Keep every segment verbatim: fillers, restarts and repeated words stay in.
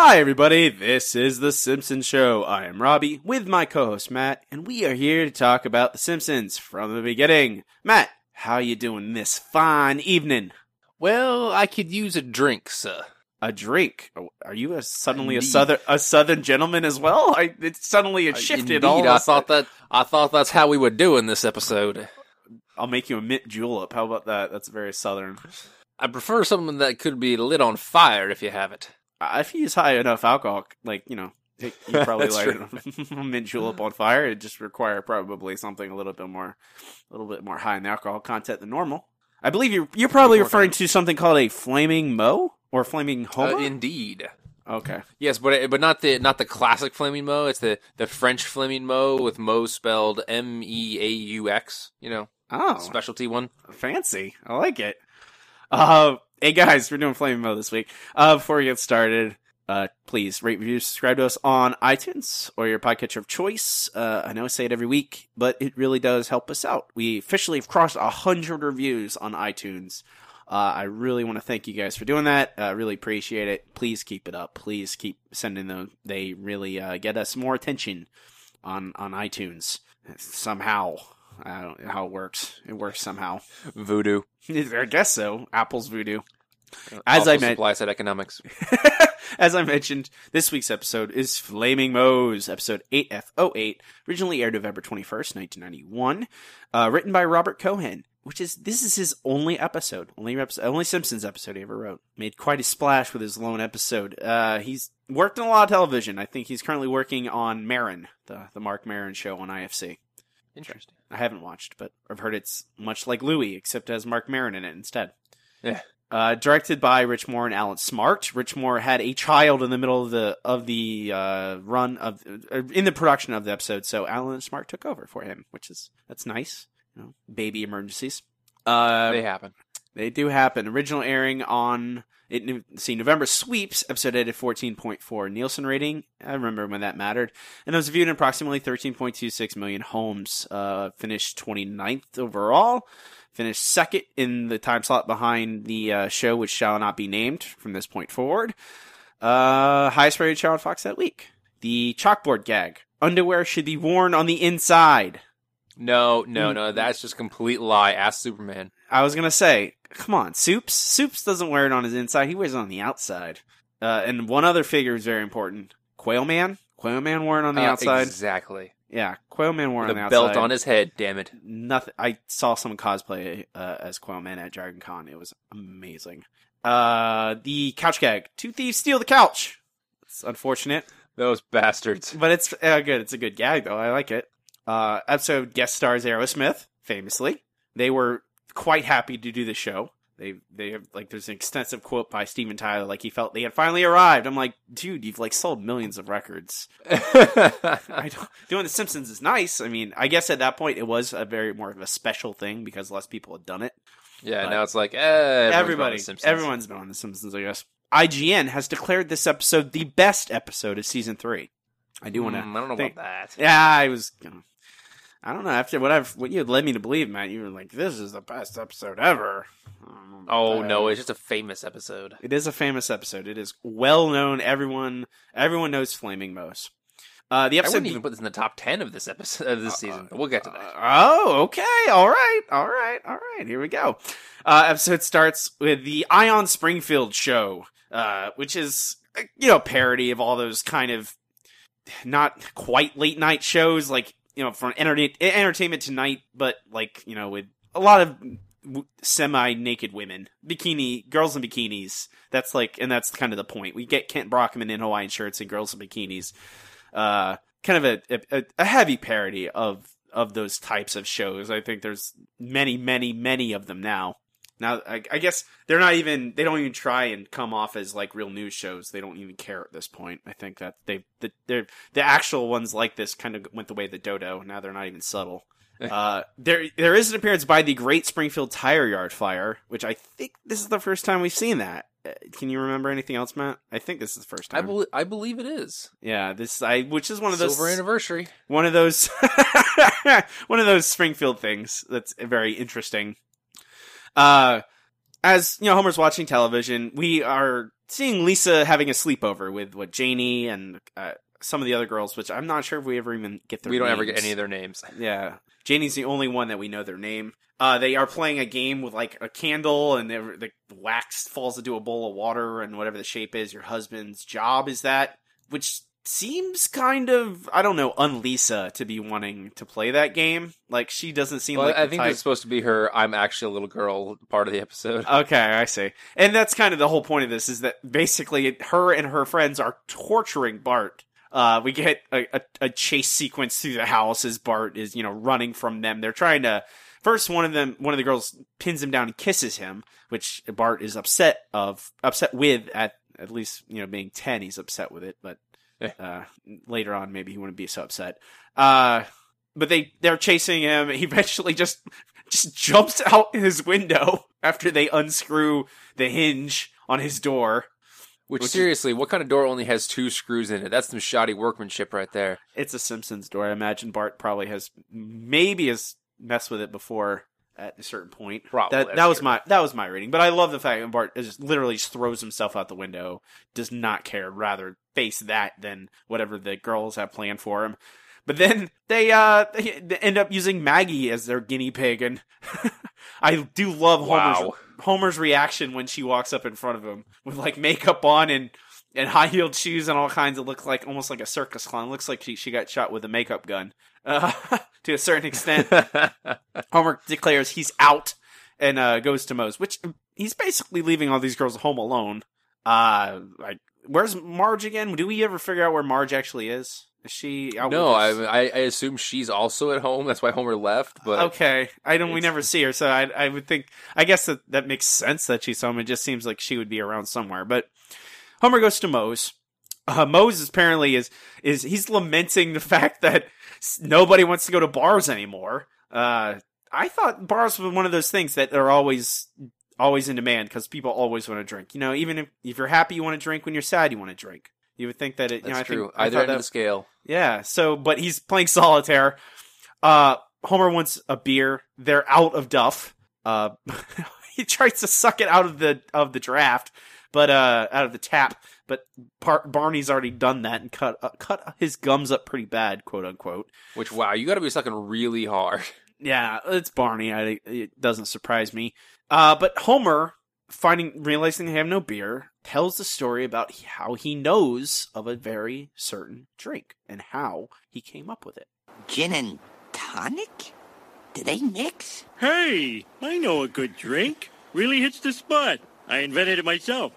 Hi, everybody. This is The Simpsons Show. I am Robbie with my co-host Matt, and we are here to talk about The Simpsons from the beginning. Matt, how you doing this fine evening? Well, I could use a drink, sir. A drink? Are you a, suddenly Indeed. a southern a southern gentleman as well? I, it suddenly it shifted. Indeed, all of a I sudden. thought that I thought that's how we would do in this episode. I'll make you a mint julep. How about that? That's very southern. I prefer something that could be lit on fire if you have it. Uh, If you use high enough alcohol, like, you know, you probably That's light a mint julep on fire. It just require probably something a little bit more, a little bit more high in alcohol content than normal. I believe you're you're probably referring to something called a flaming Moe or flaming Homer. Uh, indeed. Okay. Yes, but but not the not the classic flaming Moe. It's the, the French flaming Moe with Moe spelled M E A U X. You know, Oh, specialty one. fancy. I like it. Uh, hey guys, we're doing Flaming Moe this week. Uh, before we get started, uh, please rate, review, subscribe to us on iTunes or your podcatcher of choice. Uh, I know I say it every week, but it really does help us out. We officially have crossed a hundred reviews on iTunes. Uh, I really want to thank you guys for doing that. I uh, really appreciate it. Please keep it up. Please keep sending them. They really uh, get us more attention on, on iTunes somehow. I don't know how it works. It works somehow. Voodoo. I guess so. Apple's voodoo. As also I meant, supply side economics. as I mentioned, this week's episode is Flaming Moe's episode eight F oh eight, originally aired November twenty-first, nineteen ninety-one, uh, written by Robert Cohen, which is, this is his only episode, only episode, only Simpsons episode he ever wrote. Made quite a splash with his lone episode. Uh, he's worked on a lot of television. I think he's currently working on Maron, the, the Mark Maron show on I F C. Interesting. I haven't watched, but I've heard it's much like Louie, except has Mark Maron in it instead. Yeah. Uh, directed by Rich Moore and Alan Smart. Rich Moore had a child in the middle of the of the uh, run of uh, in the production of the episode, so Alan Smart took over for him, which is that's nice. You know, baby emergencies. Uh, They happen. They do happen. Original airing on it. See, November sweeps episode edited fourteen point four Nielsen rating. I remember when that mattered, and it was viewed in approximately thirteen point two six million homes. Uh, finished twenty-ninth overall. Finished second in the time slot behind the uh, show, which shall not be named from this point forward. Uh, highest rated show on Fox that week. The chalkboard gag: underwear should be worn on the inside. No, no, no. That's just a complete lie. Ask Superman. I was gonna say, come on, Soups. Soups doesn't wear it on his inside; he wears it on the outside. Uh, and one other figure is very important: Quail Man. Quail Man wore it on the Uh, outside. Exactly. Yeah, Quail Man wore it With on the a outside. belt on his head, damn it. Nothing. I saw someone cosplay uh, as Quail Man at Dragon Con. It was amazing. Uh, the couch gag: two thieves steal the couch. It's unfortunate, Those bastards. but it's uh, good. It's a good gag, though. I like it. Uh, episode guest stars Aerosmith, famously. They were quite happy to do the show. They they have, like, there's an extensive quote by Steven Tyler, like he felt they had finally arrived. I'm like, dude, you've like sold millions of records. I don't, doing The Simpsons is nice. I mean, I guess at that point it was a very more of a special thing because less people had done it. Yeah, But now it's like, eh, everyone's Everybody, on The Simpsons. everyone's been on The Simpsons, I guess. I G N has declared this episode the best episode of season three. I do want to. Mm, I don't know think, about that. Yeah, I was. You know, I don't know. After what I've what you had led me to believe, Matt, you were like, "This is the best episode ever." I don't know about Oh that. no, it's just a famous episode. It is a famous episode. It is well known. Everyone, everyone knows Flaming Moe's. Uh, the I episode. wouldn't even put this in the top ten of this episode of this season. But we'll get to that. Uh, oh, okay. All right. All right. All right. Here we go. Uh, episode starts with the Ion Springfield show, uh, which is, you know, parody of all those kind of not quite late night shows, like, you know, from enter- Entertainment Tonight, but like, you know, with a lot of semi-naked women, bikini, girls in bikinis. That's like, and that's kind of the point. We get Kent Brockman in Hawaiian shirts and girls in bikinis. Uh, kind of a, a, a heavy parody of, of those types of shows. I think there's many, many, many of them now. Now, I, I guess they're not even, they don't even try and come off as like real news shows. They don't even care at this point. I think that they, the, they're, the actual ones like this kind of went the way of the dodo. Now they're not even subtle. uh, there, there is an appearance by the Great Springfield Tire Yard Fire, which I think this is the first time we've seen that. Uh, Can you remember anything else, Matt? I think this is the first I time. believe I believe it is. Yeah, this, I, which is one of those, Silver anniversary. one of those, one of those Springfield things that's very interesting. Uh, as, you know, Homer's watching television, we are seeing Lisa having a sleepover with what Janie and uh, some of the other girls, which I'm not sure if we ever even get their We don't names. ever get any of their names. Yeah. Janie's the only one that we know their name. Uh, they are playing a game with like a candle, and the wax falls into a bowl of water, and whatever the shape is, your husband's job is that, which seems kind of, I don't know, un-Lisa to be wanting to play that game. Like, she doesn't seem well, like I the think type... it's supposed to be her I'm actually a little girl part of the episode. Okay, I see. And that's kind of the whole point of this, is that basically her and her friends are torturing Bart. Uh, we get a, a, a chase sequence through the house as Bart is, you know, running from them. They're trying to... First, one of them, one of the girls pins him down and kisses him, which Bart is upset of, upset with at, at least, you know, being ten, he's upset with it, but, uh, later on, maybe he wouldn't be so upset. Uh, but they, they're chasing him. He eventually just, just jumps out his window after they unscrew the hinge on his door. Which, Which seriously, what kind of door only has two screws in it? That's some shoddy workmanship right there. It's a Simpsons door. I imagine Bart probably has, maybe has messed with it before at a certain point. Probably. That that was true. my that was my reading. But I love the fact that Bart just literally just throws himself out the window, does not care, rather face that than whatever the girls have planned for him. But then they uh they, they end up using Maggie as their guinea pig, and I do love Wow. Homer's Homer's reaction when she walks up in front of him with like makeup on and and high heeled shoes and all kinds. It looks like almost like a circus clown. It looks like she she got shot with a makeup gun. Uh, to a certain extent, Homer declares he's out and uh, goes to Moe's, which he's basically leaving all these girls home alone. Uh, like, where's Marge again? Do we ever figure out where Marge actually is? Is she out? No, with us? I, I assume she's also at home. That's why Homer left. But okay, I don't. We it's- never see her, so I I would think. I guess that that makes sense that she's home. It just seems like she would be around somewhere. But Homer goes to Moe's. Uh, Moe's apparently is is he's lamenting the fact that nobody wants to go to bars anymore. Uh, I thought bars were one of those things that are always always in demand because people always want to drink. You know, even if, if you're happy, you want to drink. When you're sad, you want to drink. You would think that it. that's You know, I true. think, I Either thought end that, of the scale. yeah. So, but he's playing solitaire. Uh, Homer wants a beer. They're out of Duff. Uh, he tries to suck it out of the of the draft, but uh, out of the tap. But Par- Barney's already done that and cut uh, cut his gums up pretty bad, quote unquote. Which, wow, you got to be sucking really hard. Yeah, it's Barney. I, it doesn't surprise me. Uh, but Homer, finding realizing they have no beer, tells the story about how he knows of a very certain drink and how he came up with it. Gin and tonic? Do they mix? Hey, I know a good drink. Really hits the spot. I invented it myself.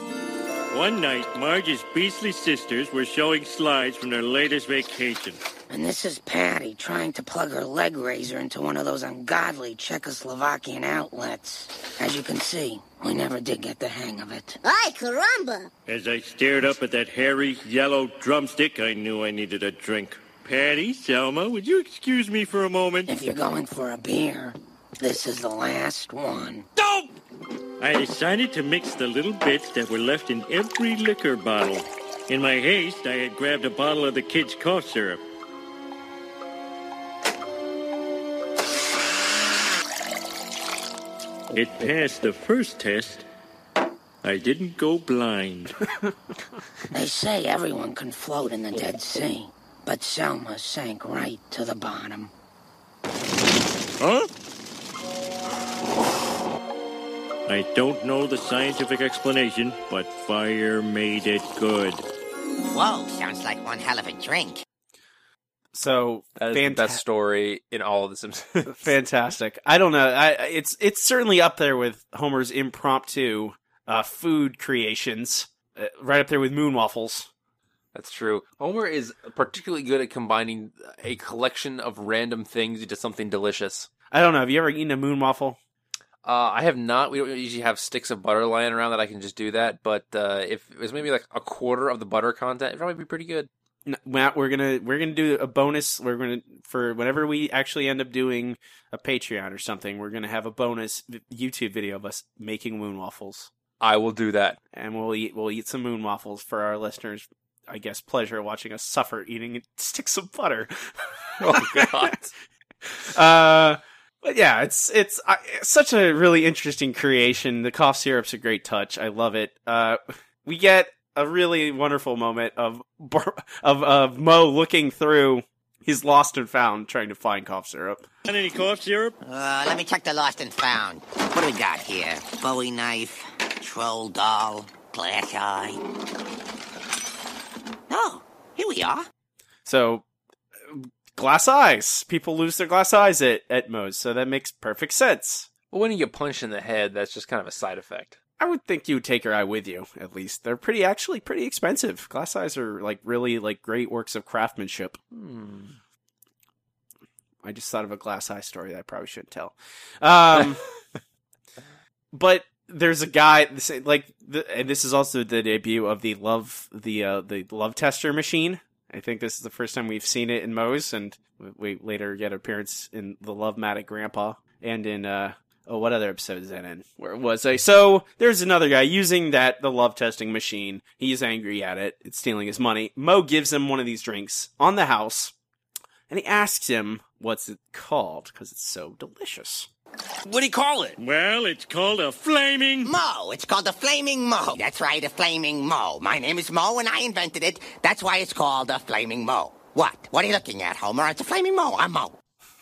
One night, Marge's beastly sisters were showing slides from their latest vacation. And this is Patty trying to plug her leg razor into one of those ungodly Czechoslovakian outlets. As you can see, we never did get the hang of it. Ay, caramba! As I stared up at that hairy, yellow drumstick, I knew I needed a drink. Patty, Selma, would you excuse me for a moment? If you're going for a beer, this is the last one. Don't! I decided to mix the little bits that were left in every liquor bottle. In my haste, I had grabbed a bottle of the kids' cough syrup. It passed the first test. I didn't go blind. They say everyone can float in the Dead Sea, but Selma sank right to the bottom. Huh? I don't know the scientific explanation, but fire made it good. Whoa, sounds like one hell of a drink. So That is the fanta- best story in all of the Simpsons. fantastic. I don't know. I it's it's certainly up there with Homer's impromptu uh, food creations, uh, right up there with moon waffles. That's true. Homer is particularly good at combining a collection of random things into something delicious. I don't know. Have you ever eaten a moon waffle? Uh, I have not. We don't usually have sticks of butter lying around that I can just do that. But uh, if it was maybe like a quarter of the butter content, it'd probably be pretty good. N- Matt, we're gonna we're gonna do a bonus. We're gonna for whenever we actually end up doing a Patreon or something. We're gonna have a bonus v- YouTube video of us making moon waffles, I will do that. and we'll eat we'll eat some moon waffles for our listeners. I guess pleasure watching us suffer eating sticks of butter. Oh, God. uh, but yeah, it's it's, uh, it's such a really interesting creation. The cough syrup's a great touch. I love it. Uh, we get a really wonderful moment of of of Mo looking through his lost and found, trying to find cough syrup. Got any cough syrup? Uh, let me check the lost and found. What do we got here? Bowie knife, troll doll, glass eye. Oh, here we are. So, glass eyes. People lose their glass eyes at, at Moe's, so that makes perfect sense. Well, when you get punched in the head, that's just kind of a side effect. I would think you would take your eye with you, at least. They're pretty, actually pretty expensive. Glass eyes are, like, really, like, great works of craftsmanship. Hmm. I just thought of a glass eye story that I probably shouldn't tell. Um, but there's a guy, like, the, and this is also the debut of the love, the, uh, the love tester machine. I think this is the first time we've seen it in Moe's, and we later get an appearance in the Love-Matic Grandpa, and in, uh, oh, what other episode is that in? Where was I? So, there's another guy using that, the love testing machine. He's angry at it. It's stealing his money. Mo gives him one of these drinks on the house, and he asks him, what's it called? Because it's so delicious. What do you call it? Well, it's called a flaming... Mo. It's called a Flaming Mo. That's right, a Flaming Mo. My name is Mo, and I invented it. That's why it's called a Flaming Mo. What? What are you looking at, Homer? It's a Flaming Mo. I'm Mo.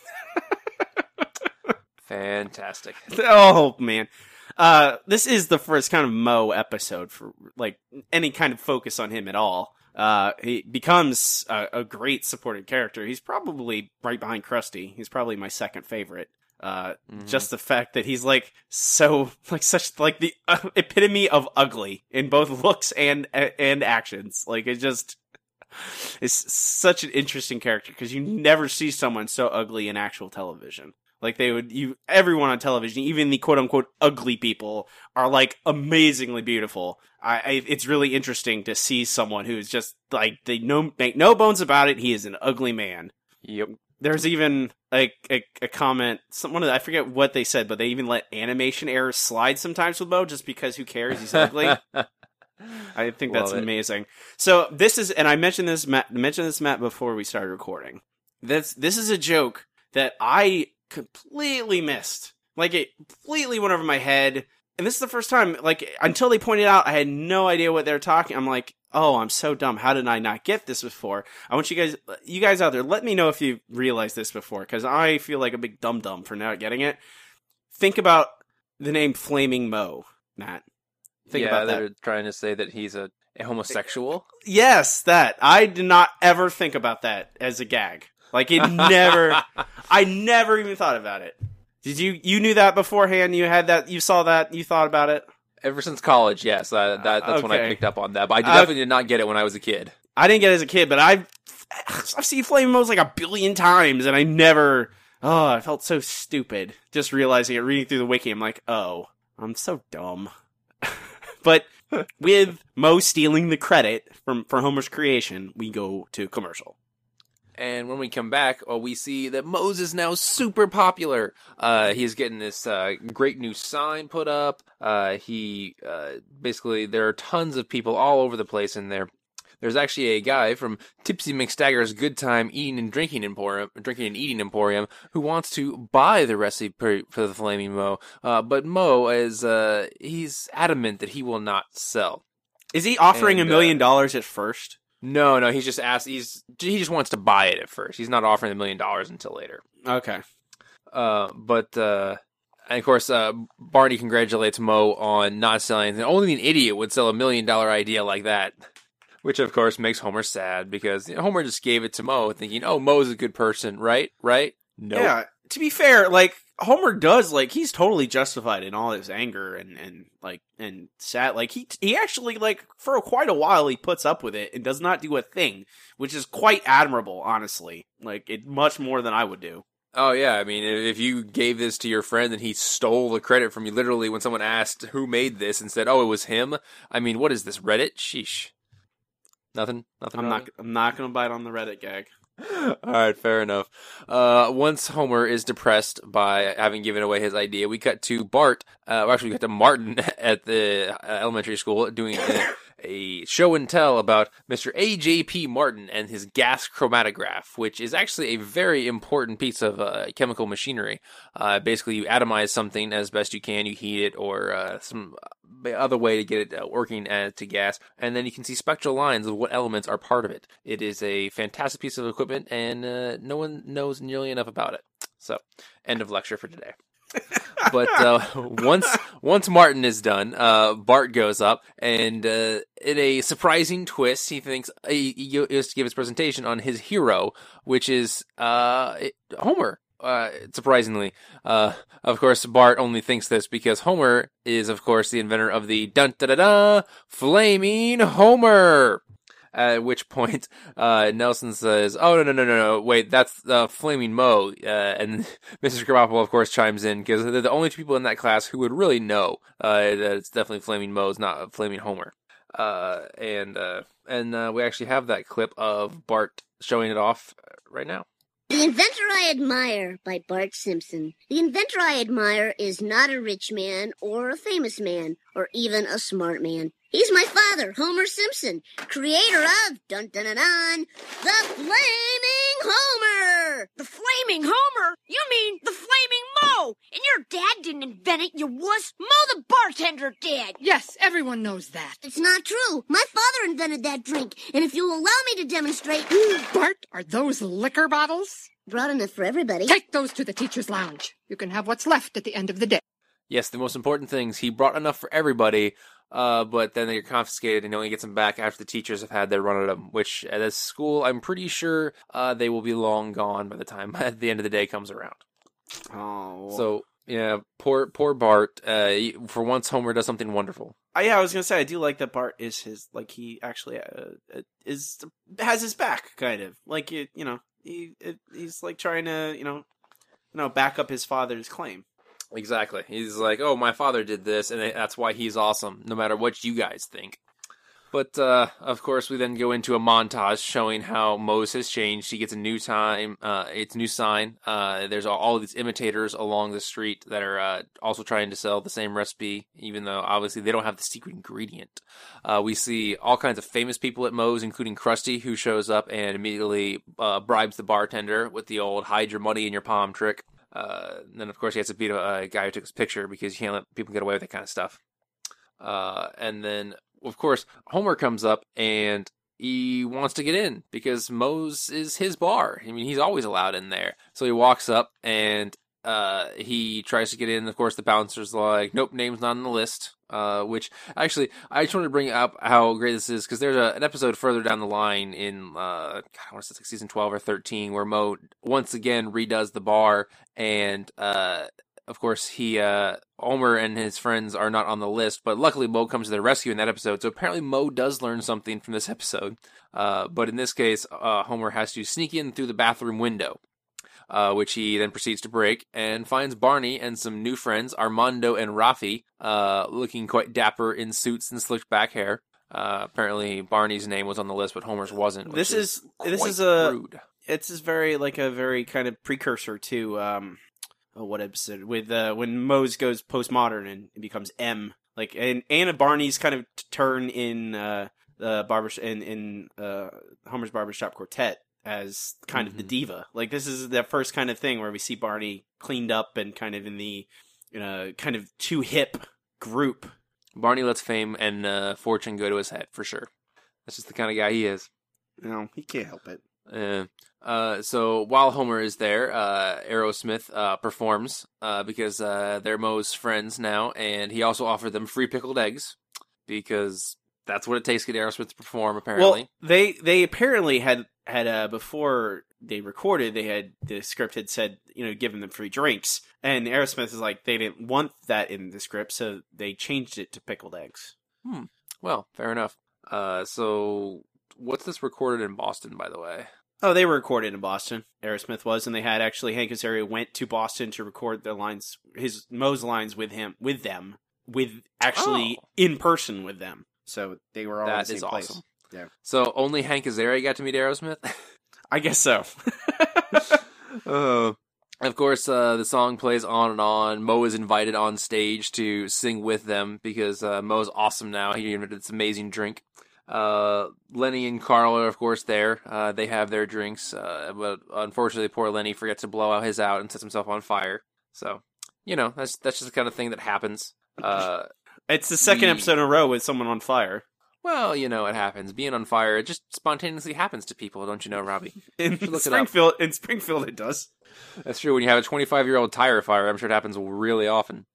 Fantastic. Oh, man. Uh, this is the first kind of Mo episode for, like, any kind of focus on him at all. Uh, he becomes a, a great supporting character. He's probably right behind Krusty. He's probably my second favorite. Uh, mm-hmm. Just the fact that he's, like, so, like, such, like, the uh, epitome of ugly in both looks and, and actions. Like, it just is such an interesting character, because you never see someone so ugly in actual television. Like, they would, you, everyone on television, even the quote-unquote ugly people, are, like, amazingly beautiful. I, I it's really interesting to see someone who's just, like, they no, make no bones about it, he is an ugly man. Yep. There's even, like, a, a comment, someone, I forget what they said, but they even let animation errors slide sometimes with Mo, just because who cares, he's ugly. I think that's Love it. amazing. So, this is, and I mentioned this, Matt, mentioned this, Matt, before we started recording. This, this is a joke that I completely missed. Like, it completely went over my head. And this is the first time, like, until they pointed out, I had no idea what they were talking. I'm like, oh, I'm so dumb. How did I not get this before? I want you guys, you guys out there, let me know if you realized this before, because I feel like a big dum-dum for not getting it. Think about the name Flaming Mo, Matt. Think yeah, about that. they're trying to say that he's a, a homosexual. Yes, that. I did not ever think about that as a gag. Like, it never, I never even thought about it. Did you, you knew that beforehand? You had that, you saw that, you thought about it? Ever since college, yes. Uh, that, that's when I Okay. picked up on that. But I Uh, definitely did not get it when I was a kid. I didn't get it as a kid, but I've, I've seen Flaming Mo's like a billion times, and I never, oh, I felt so stupid. Just realizing it, reading through the wiki, I'm like, oh, I'm so dumb. But with Mo stealing the credit from for Homer's creation, we go to commercial. And when we come back, oh, we see that Moe's is now super popular. Uh, he's getting this uh, great new sign put up. Uh, he uh, basically, there are tons of people all over the place in there. There's actually a guy from Tipsy McStagger's Good Time Eating and Drinking Emporium, Drinking and Eating Emporium, who wants to buy the recipe for the Flaming Mo. Uh, but Mo is uh, he's adamant that he will not sell. Is he offering And, a million dollars at first? No, no, he's just asked. He's he just wants to buy it at first. He's not offering the million dollars until later. Okay. Uh, but uh, and of course, uh, Barney congratulates Mo on not selling anything. Only an idiot would sell a million dollar idea like that. Which of course makes Homer sad because you know, Homer just gave it to Mo, thinking, "Oh, Mo's a good person, right? Right? No." Yeah. To be fair, like Homer does, like he's totally justified in all his anger and and like and sad. Like he he actually like for quite a while he puts up with it and does not do a thing, which is quite admirable, honestly. Like it much more than I would do. Oh yeah, I mean, if you gave this to your friend and he stole the credit from you, literally when someone asked who made this and said, "Oh, it was him," I mean, what is this, Reddit? Sheesh. Nothing. Nothing. I'm wrong? not. I'm not gonna bite on the Reddit gag. All right, fair enough. Uh, once Homer is depressed by having given away his idea, we cut to Bart. Uh, well, actually, we cut to Martin at the uh, elementary school doing a, a show and tell about Mister A J P Martin and his gas chromatograph, which is actually a very important piece of uh, chemical machinery. Uh, basically, you atomize something as best you can, you heat it, or uh, some other way to get it uh, working uh, to gas, and then you can see spectral lines of what elements are part of it. It is a fantastic piece of equipment, and uh, no one knows nearly enough about it. So, end of lecture for today. But uh, once once Martin is done, uh, Bart goes up, and uh, in a surprising twist, he thinks he, he is to give his presentation on his hero, which is uh, Homer. Uh, surprisingly, uh, of course, Bart only thinks this because Homer is, of course, the inventor of the dun da da da flaming Homer. At which point, uh, Nelson says, "Oh no no no no no! Wait, that's uh, Flaming Moe." Uh, and Missus Krabappel, of course, chimes in because they're the only two people in that class who would really know uh, that it's definitely Flaming Moe, it's not Flaming Homer. Uh, and uh, and uh, we actually have that clip of Bart showing it off right now. The Inventor I Admire by Bart Simpson. The inventor I admire is not a rich man or a famous man or even a smart man. He's my father, Homer Simpson, creator of dun dun dun dun, the Flaming Homer. The Flaming Homer? You mean the Flaming Moe? And your dad didn't invent it, you wuss. Moe the bartender did. Yes, everyone knows that. It's not true. My father invented that drink, and if you'll allow me to demonstrate... Bart, are those liquor bottles? Brought enough for everybody. Take those to the teacher's lounge. You can have what's left at the end of the day. Yes, the most important things. He brought enough for everybody, uh, but then they're confiscated and he only gets them back after the teachers have had their run at them, which at this school, I'm pretty sure uh, they will be long gone by the time at the end of the day comes around. Oh. So, yeah, poor poor Bart. Uh, for once, Homer does something wonderful. Uh, yeah, I was gonna say I do like that Bart is his like he actually uh, is has his back kind of like you you know he it, he's like trying to you know you know back up his father's claim. Exactly. He's like, oh, my father did this, and that's why he's awesome, no matter what you guys think. But, uh, of course, we then go into a montage showing how Moe's has changed. He gets a new time, uh, it's a new sign. Uh, there's all, all of these imitators along the street that are uh, also trying to sell the same recipe, even though, obviously, they don't have the secret ingredient. Uh, we see all kinds of famous people at Moe's, including Krusty, who shows up and immediately uh, bribes the bartender with the old hide your money in your palm trick. Uh, and then, of course, he has to beat a, a guy who took his picture because you can't let people get away with that kind of stuff. Uh, and then, of course, Homer comes up and he wants to get in because Moe's is his bar. I mean, he's always allowed in there. So he walks up and uh, he tries to get in. Of course, the bouncer's like, nope, name's not on the list. Uh, which, actually, I just wanted to bring up how great this is, because there's a, an episode further down the line in, uh, God, I want to say like season twelve or thirteen, where Moe once again redoes the bar, and, uh, of course, he, uh, Homer and his friends are not on the list, but luckily Moe comes to their rescue in that episode, so apparently Moe does learn something from this episode. Uh, but in this case, uh, Homer has to sneak in through the bathroom window. Uh, which he then proceeds to break, and finds Barney and some new friends, Armando and Rafi, uh, looking quite dapper in suits and slicked back hair. Uh, apparently Barney's name was on the list, but Homer's wasn't. This is, is this is a rude. It's is very like a very kind of precursor to um, oh, what episode with uh, when Moe's goes postmodern and it becomes M, like and Anna Barney's kind of turn in uh, the barber in in uh, Homer's Barbershop Quartet. As kind mm-hmm. of the diva. Like, this is the first kind of thing where we see Barney cleaned up and kind of in the, you know, kind of too hip group. Barney lets fame and uh, fortune go to his head, for sure. That's just the kind of guy he is. No, he can't help it. Uh, uh, so, while Homer is there, uh, Aerosmith uh, performs, uh, because uh, they're Moe's friends now, and he also offered them free pickled eggs, because that's what it takes to get Aerosmith to perform, apparently. Well, they, they apparently had... had uh before they recorded, they had the script had said, you know, giving them free drinks, and Aerosmith is like they didn't want that in the script, so they changed it to pickled eggs. Hmm. Well, fair enough. Uh, so what's this recorded in Boston, by the way? Oh, they were recorded in Boston. Aerosmith was, and they had actually Hank Azaria went to Boston to record their lines, his Moe's lines with him, with them, with actually oh. in person with them. So they were all that in the same is place. Awesome. Yeah. So only Hank Azaria got to meet Aerosmith? I guess so. uh, Of course, uh, the song plays on and on. Mo is invited on stage to sing with them because uh, Mo's awesome now. He invented this amazing drink. Uh, Lenny and Carl are, of course, there. Uh, they have their drinks, uh, but unfortunately, poor Lenny forgets to blow out his out and sets himself on fire. So, you know, that's that's just the kind of thing that happens. Uh, it's the second we, episode in a row with someone on fire. Well, you know, it happens. Being on fire, it just spontaneously happens to people, don't you know, Robbie? In Springfield, in Springfield, it does. That's true. When you have a twenty-five-year-old tire fire, I'm sure it happens really often.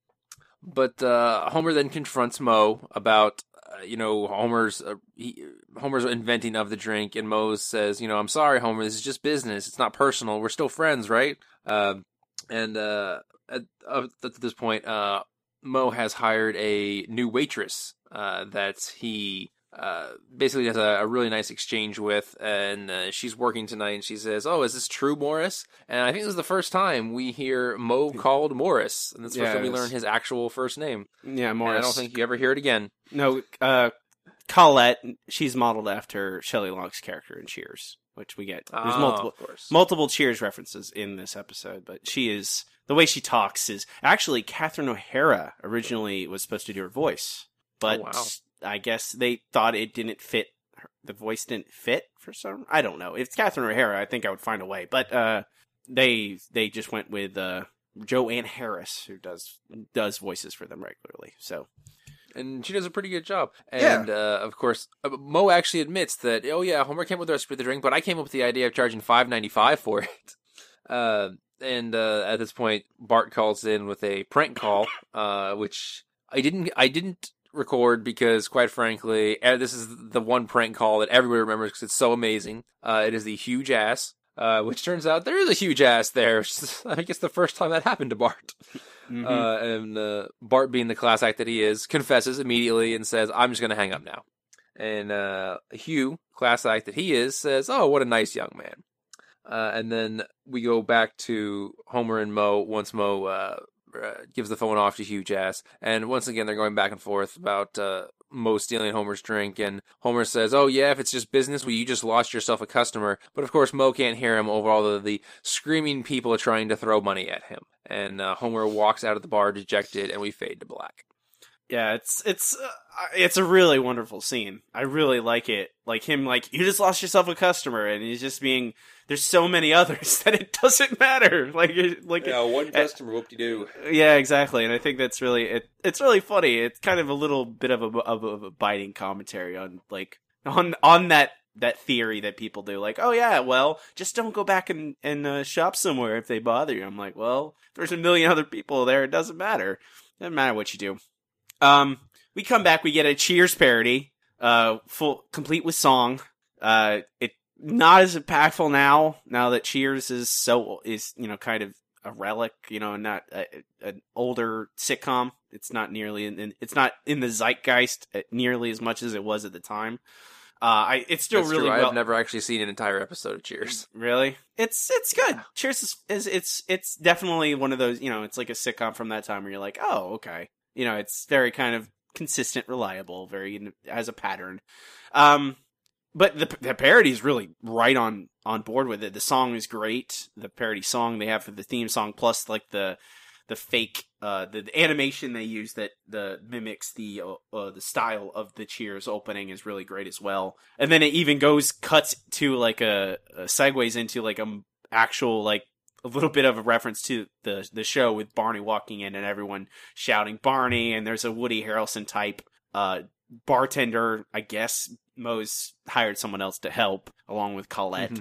But uh, Homer then confronts Mo about, uh, you know, Homer's uh, he, Homer's inventing of the drink, and Mo says, you know, I'm sorry, Homer, this is just business. It's not personal. We're still friends, right? Uh, and uh, at, at this point, uh, Mo has hired a new waitress uh, that he uh, basically has a, a really nice exchange with, and uh, she's working tonight, and she says, oh, is this true, Morris? And I think this is the first time we hear Mo called Morris, and that's the first Yeah, time we it is. learn his actual first name. Yeah, And Morris. I don't think you ever hear it again. No, uh, Colette, she's modeled after Shelley Long's character in Cheers, which we get. There's Oh, multiple of course. multiple Cheers references in this episode, but she is, the way she talks is, actually, Catherine O'Hara originally was supposed to do her voice, but Oh, wow. I guess they thought it didn't fit, her, the voice didn't fit for some, I don't know. If it's Catherine O'Hara, I think I would find a way, but uh, they they just went with uh, Joanne Harris, who does does voices for them regularly, so... And she does a pretty good job. And, uh, of course, uh, Mo actually admits that, oh, yeah, Homer came up with the recipe of the drink, but I came up with the idea of charging five ninety-five for it. Uh, and uh, at this point, Bart calls in with a prank call, uh, which I didn't I didn't record because, quite frankly, uh, this is the one prank call that everybody remembers because it's so amazing. Uh, it is the huge ass, uh, which turns out there is a huge ass there. I think it's the first time that happened to Bart. Mm-hmm. Uh, and uh, Bart, being the class act that he is, confesses immediately and says, I'm just going to hang up now. And uh, Hugh, class act that he is, says, oh, what a nice young man. Uh, and then we go back to Homer and Mo once Mo uh, uh, gives the phone off to Huge Ass. And once again, they're going back and forth about uh, Mo stealing Homer's drink. And Homer says, oh, yeah, if it's just business, well, you just lost yourself a customer. But, of course, Mo can't hear him over all of the screaming people trying to throw money at him. And uh, Homer walks out of the bar dejected, and we fade to black. Yeah, it's it's uh, it's a really wonderful scene. I really like it. Like him, like, you just lost yourself a customer, and he's just being. There's so many others that it doesn't matter. Like, it- like Yeah, one customer, whoop-de-doo. yeah, exactly. And I think that's really it. It's really funny. It's kind of a little bit of a of a, of a biting commentary on like on on that that theory that people do. Like, oh yeah, well, just don't go back and and uh, shop somewhere if they bother you. I'm like, well, if there's a million other people there, it doesn't matter. Doesn't matter what you do. Um, we come back, we get a Cheers parody, uh, full, complete with song. Uh, it, not as impactful now, now that Cheers is so, is, you know, kind of a relic, you know, not a, an older sitcom. It's not nearly in, in, it's not in the zeitgeist nearly as much as it was at the time. Uh, I, it's still That's really true. well. I've never actually seen an entire episode of Cheers. Really? It's it's good. Cheers is, is it's it's definitely one of those, you know, it's like a sitcom from that time where you're like, oh, okay. You know, it's very kind of consistent, reliable, very has a pattern. Um, but the the parody is really right on on board with it. The song is great. The parody song they have for the theme song, plus like the the fake uh the, the animation they use that the mimics the uh, uh, the style of the Cheers opening is really great as well. And then it even goes cuts to like a, a segues into like a actual like a little bit of a reference to the the show with Barney walking in and everyone shouting Barney, and there's a Woody Harrelson type uh bartender. I guess Mo's hired someone else to help along with Colette.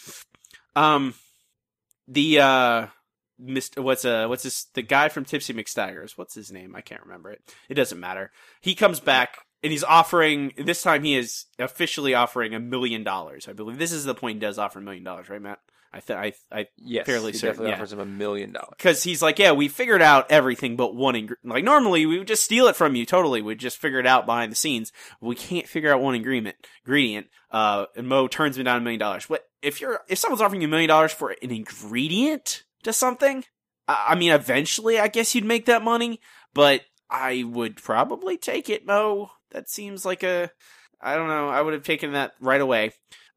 um the uh Mister What's uh what's this the guy from Tipsy McStaggers? What's his name? I can't remember it. It doesn't matter. He comes back and he's offering this time he is officially offering a million dollars. I believe this is the point he does offer a million dollars, right, Matt? I th- I I Yes, fairly he certain. definitely Yeah. offers him a million dollars. Because he's like, yeah, we figured out everything but one ingredient. Like, normally we would just steal it from you, totally. We'd just figure it out behind the scenes. We can't figure out one ingredient. Ingredient. Uh, and Mo turns me down a million dollars. What if you're if someone's offering you a million dollars for an ingredient to something? I, I mean, eventually, I guess you'd make that money, but I would probably take it, Mo. That seems like a, I don't know. I would have taken that right away.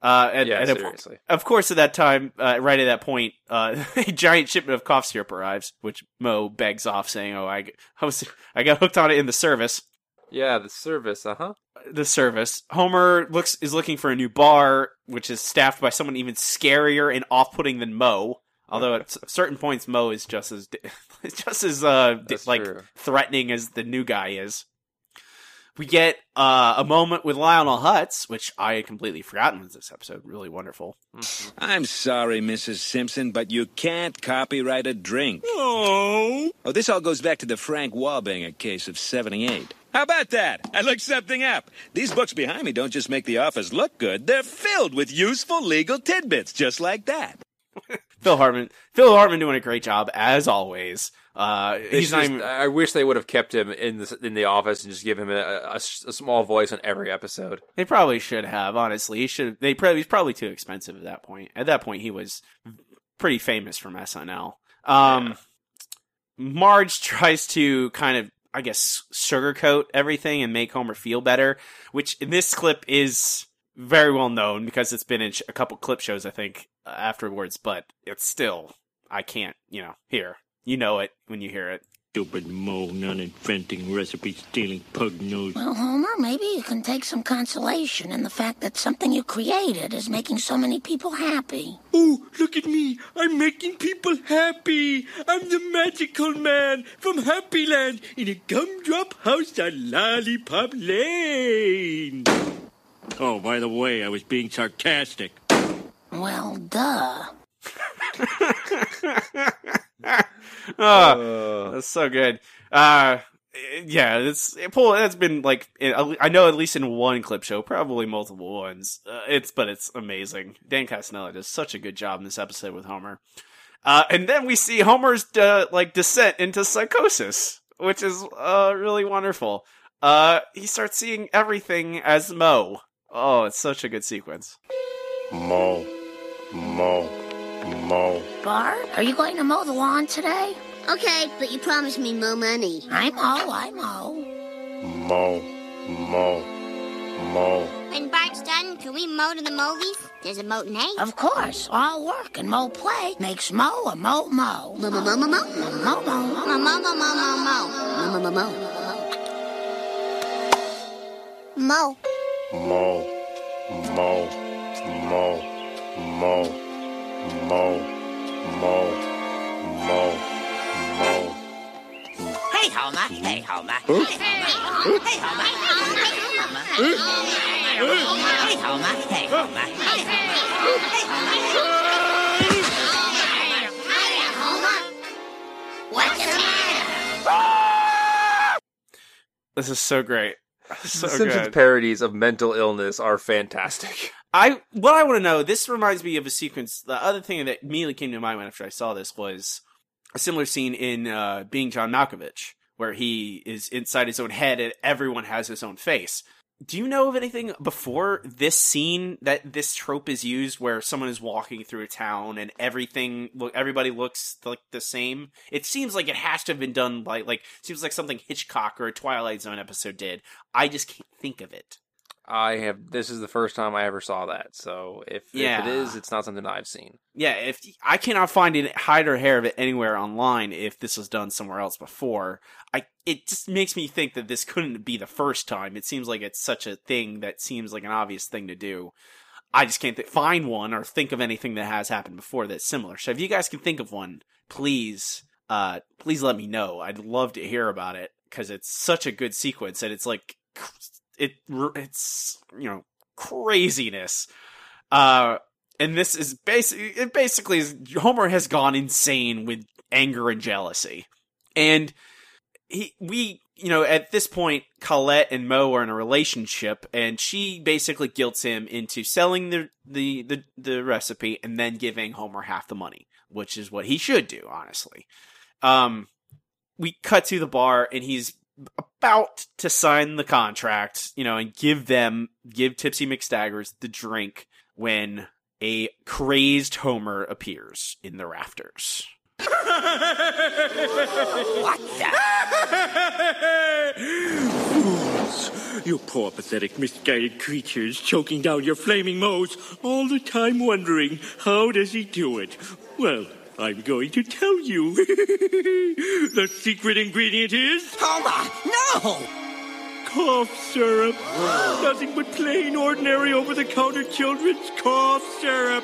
Uh, and, Yeah, and of, seriously. of course, at that time, uh, right at that point, uh, a giant shipment of cough syrup arrives, which Mo begs off, saying, "Oh, I, I was, I got hooked on it in the service." Yeah, the service, uh-huh. The service. Homer looks is looking for a new bar, which is staffed by someone even scarier and off-putting than Mo. Although at certain points, Mo is just as just as uh, like true. threatening as the new guy is. We get uh, a moment with Lionel Hutz, which I had completely forgotten was this episode. Really wonderful. I'm sorry, Missus Simpson, but you can't copyright a drink. Oh. Oh, this all goes back to the Frank Walbanger case of seventy-eight. How about that? I looked something up. These books behind me don't just make the office look good. They're filled with useful legal tidbits, just like that. Phil Hartman. Phil Hartman doing a great job, as always. Uh, He's he's not just, even... I wish they would have kept him in the, in the office and just give him a, a, a small voice on every episode. They probably should have, honestly. He should. They probably he's probably too expensive at that point. At that point, he was pretty famous from S N L. Um, yeah. Marge tries to kind of, I guess, sugarcoat everything and make Homer feel better, which in this clip is very well known because it's been in a couple clip shows, I think, uh, afterwards. But it's still, I can't, you know, hear. You know it when you hear it. Stupid Mo, not inventing recipe-stealing pug nose. Well, Homer, maybe you can take some consolation in the fact that something you created is making so many people happy. Oh, look at me. I'm making people happy. I'm the magical man from Happy Land in a gumdrop house on Lollipop Lane. Oh, by the way, I was being sarcastic. Well, duh. Oh, that's so good. Uh, yeah, it's it, Paul. That's been like I know at least in one clip show, probably multiple ones. Uh, it's but it's amazing. Dan Castanella does such a good job in this episode with Homer. Uh, and then we see Homer's uh, like descent into psychosis, which is uh really wonderful. Uh, he starts seeing everything as Mo. Oh, it's such a good sequence. Mo, Mo. Mo. Bart, are you going to mow the lawn today? Okay, but you promised me more money. I mow, I mow. Mo, Mo, Mo. When Bart's done, can we mow to the movies? There's a motinade. Of course. All work and Mo play makes Mo a Mo Mo. Mo Mo Mo Mo Mo. Mo Mo Mo. Mo Mo Mo Mo Mo Mo. Mo Mo Mo Mo. Mo. Mo. Mo. Mo. Mo. Mo, Mo, Mo, Mo. Hey, Homer. Hey, Homer. Hey, Homer. Hey, Homer. Hey, Homer. Hey, Homer. Hey, Homer. What's the matter? This is so great. So the Simpsons good. parodies of mental illness are fantastic. I what I want to know. This reminds me of a sequence. The other thing that immediately came to my mind after I saw this was a similar scene in uh, Being John Malkovich, where he is inside his own head and everyone has his own face. Do you know of anything before this scene that this trope is used, where someone is walking through a town and everything, look, everybody looks like the same? It seems like it has to have been done by, like, seems like something Hitchcock or a Twilight Zone episode did. I just can't think of it. I have. This is the first time I ever saw that. So if, Yeah. if it is, it's not something I've seen. Yeah, if I cannot find it, hide or hair of it anywhere online. If this was done somewhere else before, I it just makes me think that this couldn't be the first time. It seems like it's such a thing that seems like an obvious thing to do. I just can't th- find one or think of anything that has happened before that's similar. So if you guys can think of one, please, uh, please let me know. I'd love to hear about it because it's such a good sequence and it's like it it's you know craziness. Uh. And this is basically, it basically is, Homer has gone insane with anger and jealousy. And he, we, you know, at this point, Colette and Mo are in a relationship, and she basically guilts him into selling the, the, the, the recipe and then giving Homer half the money, which is what he should do, honestly. Um, we cut to the bar, and he's about to sign the contract, you know, and give them, give Tipsy McStaggers the drink when a crazed Homer appears in the rafters. What the? Fools! You poor, pathetic, misguided creatures choking down your flaming moes, all the time wondering, how does he do it? Well, I'm going to tell you. The secret ingredient is... Homer, no! Cough syrup. Nothing but plain, ordinary, over-the-counter children's cough syrup.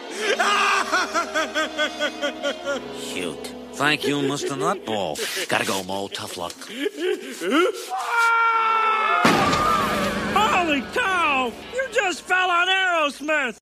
Shoot. Thank you, Mister Nutball. Gotta go, Mo. Tough luck. Holy cow! You just fell on Aerosmith!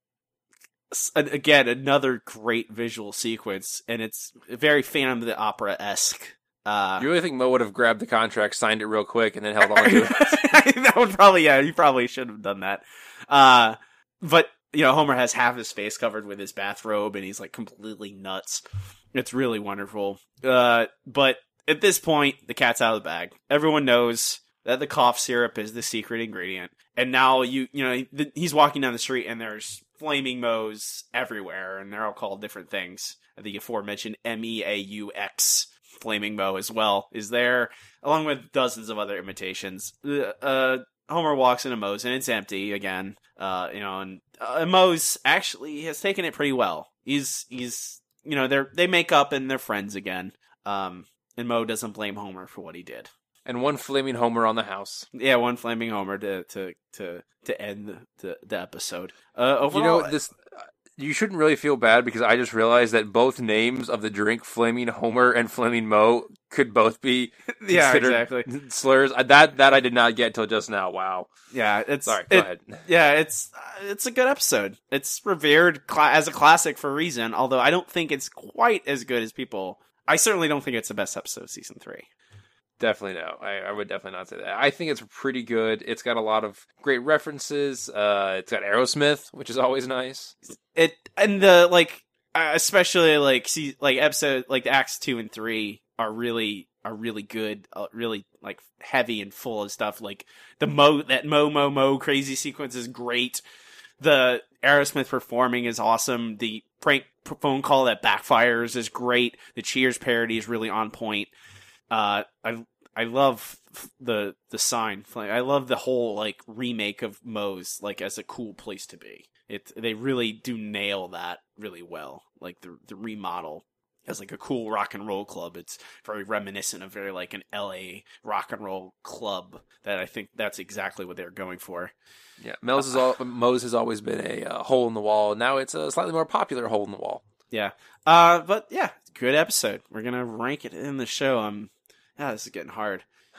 And again, another great visual sequence, and it's very Phantom of the Opera-esque. Uh, you really think Mo would have grabbed the contract, signed it real quick, and then held on to it? That would probably, yeah, he probably should have done that. Uh, but, you know, Homer has half his face covered with his bathrobe, and he's, like, completely nuts. It's really wonderful. Uh, but at this point, the cat's out of the bag. Everyone knows that the cough syrup is the secret ingredient. And now, you you know, he's walking down the street, and there's flaming moes everywhere, and they're all called different things. The aforementioned M E A U X Flaming Moe as well is there, along with dozens of other imitations. Uh, Homer walks into Moe's and it's empty again. Uh, you know, and uh, Moe's actually has taken it pretty well. He's he's you know they they make up and they're friends again. Um, and Moe doesn't blame Homer for what he did. And one flaming Homer on the house. Yeah, one flaming Homer to to to to end the the, the episode. Uh, overall, you know this. You shouldn't really feel bad because I just realized that both names of the drink, Flaming Homer and Flaming Moe, could both be yeah, considered exactly. slurs. That that I did not get until just now. Wow. Yeah, it's sorry. Go it, ahead. Yeah, it's uh, it's a good episode. It's revered cl- as a classic for a reason. Although I don't think it's quite as good as people. I certainly don't think it's the best episode of season three. Definitely no. I, I would definitely not say that. I think it's pretty good. It's got a lot of great references. Uh, it's got Aerosmith, which is always nice. It and the like, uh, especially like see like episode like the acts two and three are really are really good. Uh, really like heavy and full of stuff. Like the Mo that Mo Mo Mo crazy sequence is great. The Aerosmith performing is awesome. The prank phone call that backfires is great. The Cheers parody is really on point. Uh, I I love the the sign. I love the whole like remake of Moe's like as a cool place to be. It they really do nail that really well. Like the the remodel as like a cool rock and roll club. It's very reminiscent of very like an L A rock and roll club. That I think that's exactly what they're going for. Yeah, Moe's is all, Moe's has always been a uh, hole in the wall. Now it's a slightly more popular hole in the wall. Yeah. Uh, but yeah, good episode. We're gonna rank it in the show. Um. Yeah, this is getting hard.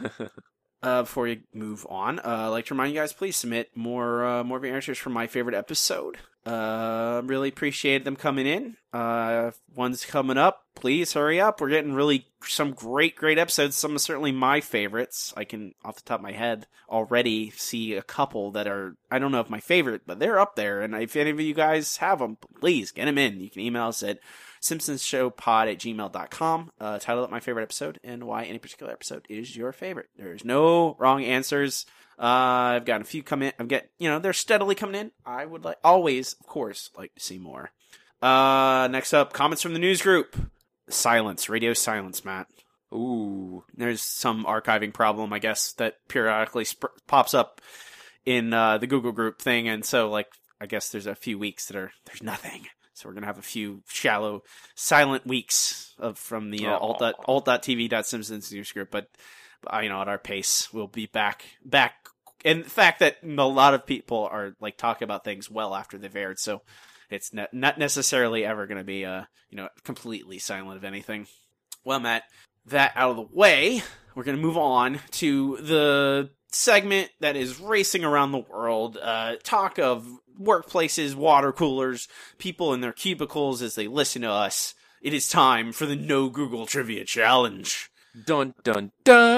uh, before we move on, uh, I'd like to remind you guys, please submit more uh, more of your answers for my favorite episode. Uh, really appreciate them coming in. Uh, one's coming up. Please hurry up. We're getting really some great, great episodes. Some are certainly my favorites. I can, off the top of my head, already see a couple that are, I don't know if my favorite, but they're up there. And if any of you guys have them, please get them in. You can email us at simpsonshowpod at gmail dot com. Uh, title up my favorite episode and why any particular episode is your favorite. There's no wrong answers. Uh, I've got a few come in. I've got, you know, they're steadily coming in. I would like, always, of course, like to see more. Uh, next up, comments from the news group. Silence, radio silence, Matt. Ooh. There's some archiving problem, I guess, that periodically sp- pops up in uh, the Google group thing. And so, like, I guess there's a few weeks that are, there's nothing. So we're going to have a few shallow, silent weeks of from the uh, alt. alt.tv.simpsons news group. But, uh, you know, at our pace, we'll be back. back. And the fact that a lot of people are, like, talking about things well after they've aired. So it's not, not necessarily ever going to be, uh, you know, completely silent of anything. Well, Matt, that out of the way, we're going to move on to the segment that is racing around the world. Uh, talk of workplaces, water coolers, people in their cubicles as they listen to us. It is time for the No Google Trivia Challenge. Dun, dun,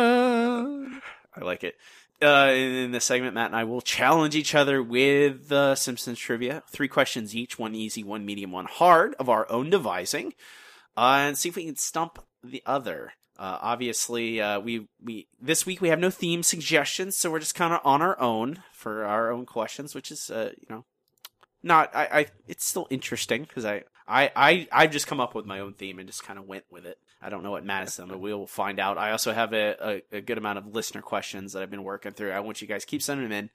dun. I like it. Uh, in this segment, Matt and I will challenge each other with uh, Simpsons trivia. Three questions each, one easy, one medium, one hard, of our own devising, uh, and see if we can stump the other. Uh, obviously, uh, we we this week we have no theme suggestions, so we're just kind of on our own for our own questions, which is uh, you know not I, I it's still interesting because I I, I, I've just come up with my own theme and just kind of went with it. I don't know what Matt has done, but we'll find out. I also have a, a, a good amount of listener questions that I've been working through. I want you guys to keep sending them in.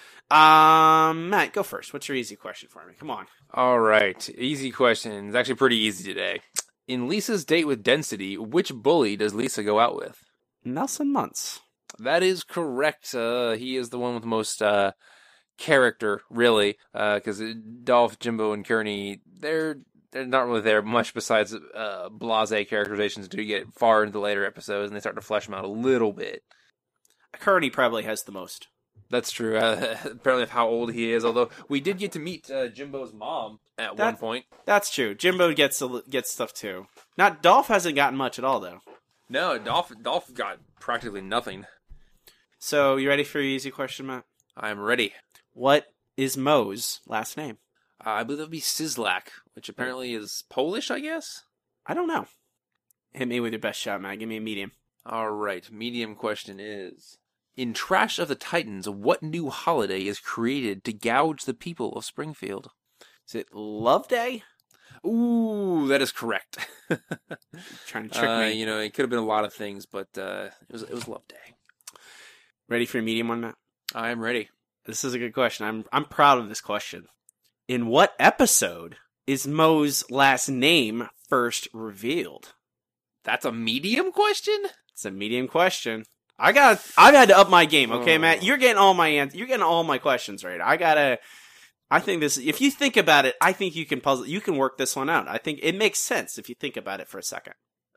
Um, Matt, go first. What's your easy question for me? Come on. All right. Easy question. It's actually pretty easy today. In Lisa's date with Density, which bully does Lisa go out with? Nelson Muntz. That is correct. Uh, he is the one with the most uh, character, really, because uh, Dolph, Jimbo, and Kearney, they're they're not really there much besides uh, blasé characterizations to get far into the later episodes, and they start to flesh them out a little bit. Kearney probably has the most. That's true. Uh, apparently of how old he is, although we did get to meet uh, Jimbo's mom at that, one point. That's true. Jimbo gets a, gets stuff too. Not Dolph hasn't gotten much at all, though. No, Dolph, Dolph got practically nothing. So, you ready for your easy question, Matt? I'm ready. What is Moe's last name? Uh, I believe that would be Sislak, which apparently is Polish, I guess? I don't know. Hit me with your best shot, Matt. Give me a medium. All right. Medium question is... In Trash of the Titans, what new holiday is created to gouge the people of Springfield? Is it Love Day? Ooh, that is correct. Trying to trick uh, me. You know, it could have been a lot of things, but uh, it was it was Love Day. Ready for your medium one, Matt? I am ready. This is a good question. I'm I'm proud of this question. In what episode is Moe's last name first revealed? That's a medium question? It's a medium question. I got. I've had to up my game. Okay, oh. Matt, you're getting all my ans- You're getting all my questions right. I gotta. I think this. If you think about it, I think you can puzzle. You can work this one out. I think it makes sense if you think about it for a second.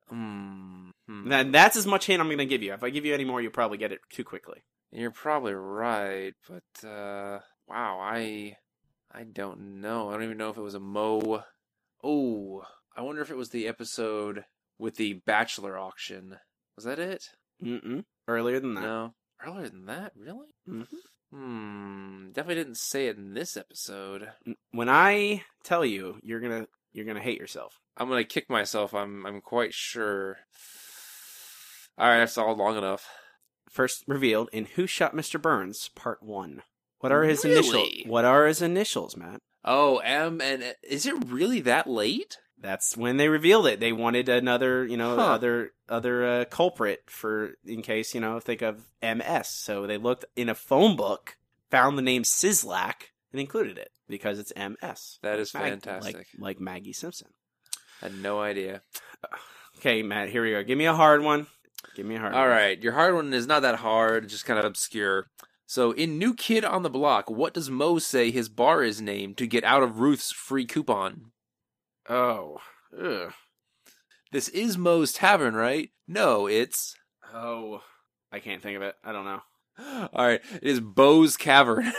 Mm-hmm. Then that's as much hint I'm going to give you. If I give you any more, you'll probably get it too quickly. You're probably right, but uh, wow, I I don't know. I don't even know if it was a Moe. Oh, I wonder if it was the episode with the Bachelor auction. Was that it? Mm-mm. Earlier than that. No. Earlier than that? Really? Mm-hmm. Hmm. Definitely didn't say it in this episode. When I tell you, you're gonna you're gonna hate yourself. I'm gonna kick myself. I'm I'm quite sure. All right, that's all long enough. First revealed in Who Shot Mister Burns, Part One. What are his really? initials? What are his initials, Matt? Oh, M and is it really that late? That's when they revealed it. They wanted another, you know, Huh. other other uh, culprit for, in case, you know, think of M S. So they looked in a phone book, found the name Sislak, and included it because it's M S. That is Mag- fantastic. Like, like Maggie Simpson. I had no idea. Okay, Matt, here we go. Give me a hard one. Give me a hard All one. right, your hard one is not that hard, just kind of obscure. So, in New Kid on the Block, what does Moe say his bar is named to get out of Ruth's free coupon? Oh. Ugh. This is Moe's Tavern, right? No, it's... Oh. I can't think of it. I don't know. All right, it is Bo's Cavern.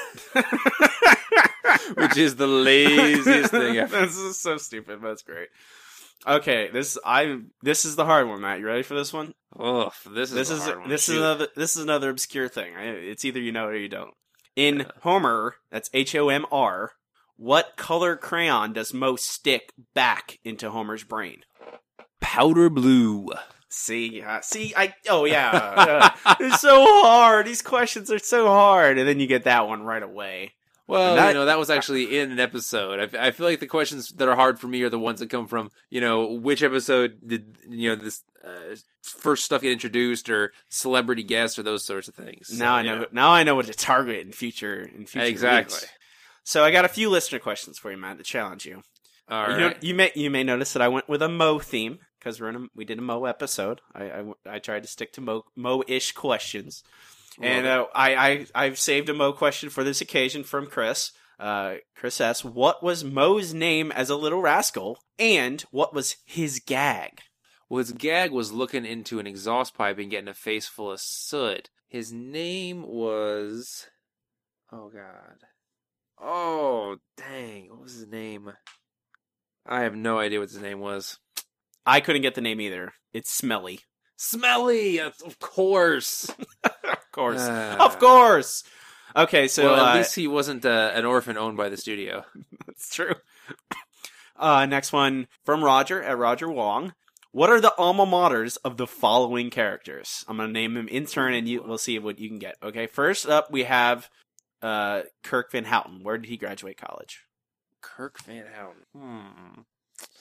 Which is the laziest thing ever. This is so stupid, but it's great. Okay, this I this is the hard one, Matt. You ready for this one? Oh, this is this a is hard one. this is Shoot. another this is another obscure thing. It's either you know it or you don't. In Homer, that's H O M R. What color crayon does Moe stick back into Homer's brain? Powder blue. See, uh, see, I oh yeah, uh, it's so hard. These questions are so hard, and then you get that one right away. Well, that, you know, that was actually in an episode. I, I feel like the questions that are hard for me are the ones that come from, you know, which episode did, you know, this uh, first stuff get introduced, or celebrity guests, or those sorts of things. So, now I know. yeah. Now I know what to target in future in future Exactly. weeks. So I got a few listener questions for you, Matt, to challenge you. All you, right. know, you may you may notice that I went with a Moe theme because we're in a, we did a Moe episode. I, I, I tried to stick to Moe Moe-ish questions, Love and uh, I I I've saved a Moe question for this occasion from Chris. Uh, Chris asks, "What was Moe's name as a little rascal, and what was his gag?" Well, his gag was looking into an exhaust pipe and getting a face full of soot. His name was... Oh, God. Oh, dang. What was his name? I have no idea what his name was. I couldn't get the name either. It's Smelly. Smelly! Of course! Of course. Uh, of course! Okay, so... well, at uh, least he wasn't uh, an orphan owned by the studio. That's true. Uh, next one from Roger at Roger Wong. What are the alma maters of the following characters? I'm going to name them in turn, and you, we'll see what you can get. Okay, first up, we have uh, Kirk Van Houten. Where did he graduate college? Kirk Van Houten. Hmm.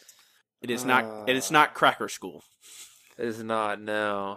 It is not. Uh, It is not Cracker School. It is not. No.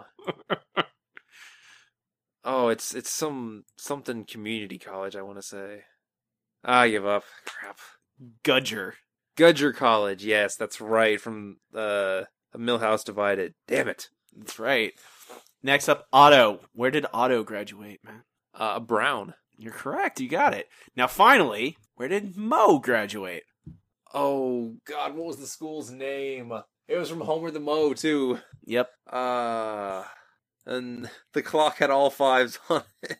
Oh, it's it's some something community college. I want to say. I give up. Crap. Gudger. Gudger College. Yes, that's right. From uh, Millhouse Divided. Damn it. That's right. Next up, Otto. Where did Otto graduate, man? Uh, Brown. You're correct. You got it. Now, finally, where did Mo graduate? Oh God, what was the school's name? It was from Homer the Mo too. Yep. Uh, and the clock had all fives on it.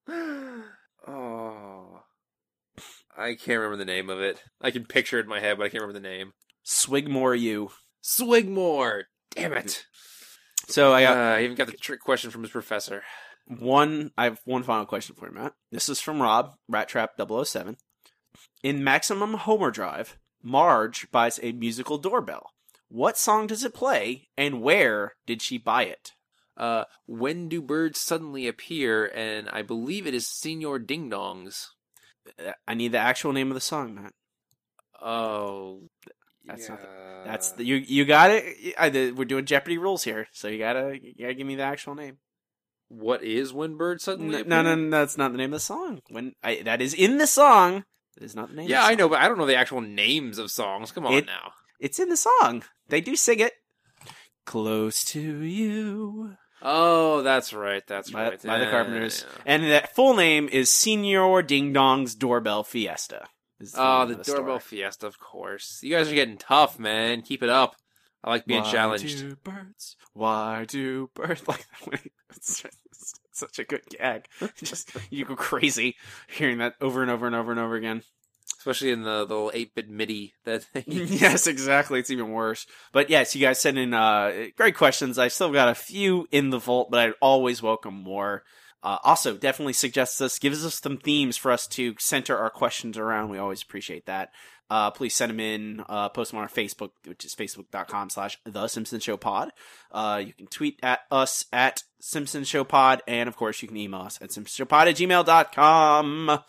Oh, I can't remember the name of it. I can picture it in my head, but I can't remember the name. Swigmore U. Swigmore. Damn it. So I got. Uh, I even got the trick question from his professor. One, I have one final question for you, Matt. This is from Rob, Rat Trap double oh seven. In Maximum Homer Drive, Marge buys a musical doorbell. What song does it play, and where did she buy it? Uh, When Do Birds Suddenly Appear, and I believe it is Senor Ding Dongs. I need the actual name of the song, Matt. Oh, that's yeah. not. The, that's the, you. You got it. I, the, we're doing Jeopardy rules here, so you gotta, you gotta give me the actual name. What is When Birds Suddenly No, Appear? no, no, no, that's not the name of the song. When I, that is in the song. That is not the name. Yeah, of the song. I know, but I don't know the actual names of songs. Come on It- now. It's in the song. They do sing it. Close to you. Oh, that's right. That's By, right. by the Yeah, Carpenters. yeah. And that full name is Senor Ding Dong's Doorbell Fiesta. is the Oh, name the of Doorbell story. Fiesta, of course. You guys are getting tough, man. Keep it up. I like being Why challenged. do birds? Why do birds like that? It's, it's such a good gag. Just you go crazy hearing that over and over and over and over again. Especially in the, the little eight-bit MIDI. That Yes, exactly. It's even worse. But yes, you guys sent in uh, great questions. I still got a few in the vault, but I'd always welcome more. Uh, also, definitely suggest us, gives us some themes for us to center our questions around. We always appreciate that. Uh, please send them in, uh, post them on our Facebook, which is facebook.com slash The Simpsons Show Pod. Uh, you can tweet at us at Simpsons Show Pod, and of course, you can email us at simpsons show pod at gmail dot com.